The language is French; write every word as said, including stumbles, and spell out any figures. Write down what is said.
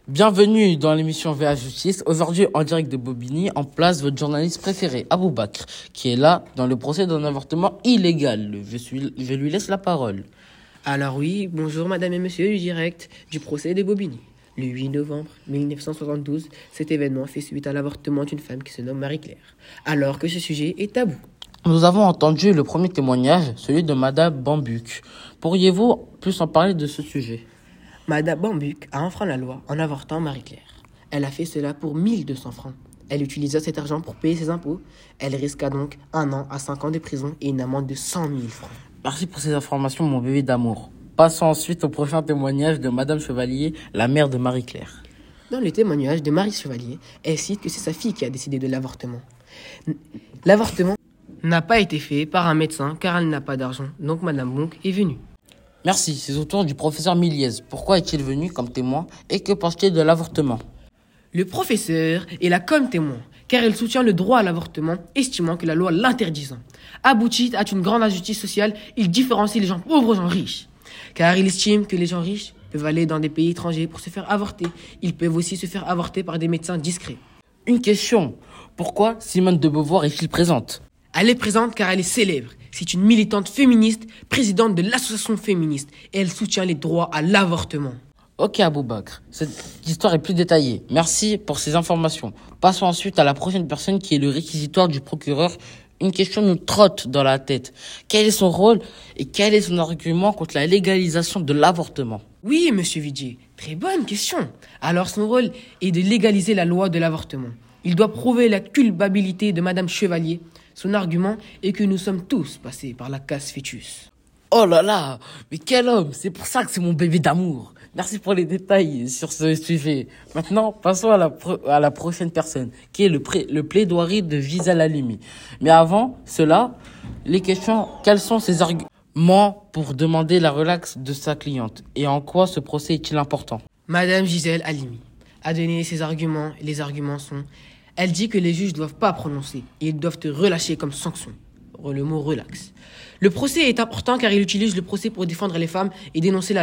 Bienvenue dans l'émission V A Justice. Aujourd'hui, en direct de Bobigny, en place votre journaliste préféré, Aboubakr, qui est là dans le procès d'un avortement illégal. Je, suis, je lui laisse la parole. Alors oui, bonjour madame et monsieur du direct du procès de Bobigny. Le huit novembre mille neuf cent soixante-douze, cet événement fait suite à l'avortement d'une femme qui se nomme Marie-Claire, alors que ce sujet est tabou. Nous avons entendu le premier témoignage, celui de madame Bambuc. Pourriez-vous plus en parler de ce sujet ? Madame Bambuc a enfreint la loi en avortant Marie-Claire. Elle a fait cela pour mille deux cents francs. Elle utilisa cet argent pour payer ses impôts. Elle risqua donc un an à cinq ans de prison et une amende de cent mille francs. Merci pour ces informations, mon bébé d'amour. Passons ensuite au prochain témoignage de madame Chevalier, la mère de Marie-Claire. Dans le témoignage de Marie Chevalier, elle cite que c'est sa fille qui a décidé de l'avortement. L'avortement n'a pas été fait par un médecin car elle n'a pas d'argent. Donc madame Bambuc est venue. Merci, c'est au tour du professeur Miliez. Pourquoi est-il venu comme témoin et que pense-t-il de l'avortement ? Le professeur est là comme témoin, car il soutient le droit à l'avortement, estimant que la loi l'interdisant. Aboutit à une grande injustice sociale, il différencie les gens pauvres aux gens riches. Car il estime que les gens riches peuvent aller dans des pays étrangers pour se faire avorter. Ils peuvent aussi se faire avorter par des médecins discrets. Une question, pourquoi Simone de Beauvoir est-il présente ? Elle est présente car elle est célèbre. C'est une militante féministe, présidente de l'association féministe, et elle soutient les droits à l'avortement. Ok Aboubakr, cette histoire est plus détaillée. Merci pour ces informations. Passons ensuite à la prochaine personne qui est le réquisitoire du procureur. Une question nous trotte dans la tête. Quel est son rôle et quel est son argument contre la légalisation de l'avortement ? Oui, monsieur Vidier, très bonne question. Alors son rôle est de légaliser la loi de l'avortement. Il doit prouver la culpabilité de madame Chevalier. Son argument est que nous sommes tous passés par la case fœtus. Oh là là, mais quel homme, c'est pour ça que c'est mon bébé d'amour. Merci pour les détails sur ce sujet. Maintenant, passons à la, pro- à la prochaine personne, qui est le, pré- le plaidoirie de Gisèle Halimi. Mais avant cela, les questions, quels sont ses arguments pour demander la relaxe de sa cliente ? Et en quoi ce procès est-il important ? Madame Gisèle Halimi a donné ses arguments. Les arguments sont... Elle dit que les juges ne doivent pas prononcer et ils doivent te relâcher comme sanction. Le mot relax. Le procès est important car il utilise le procès pour défendre les femmes et dénoncer la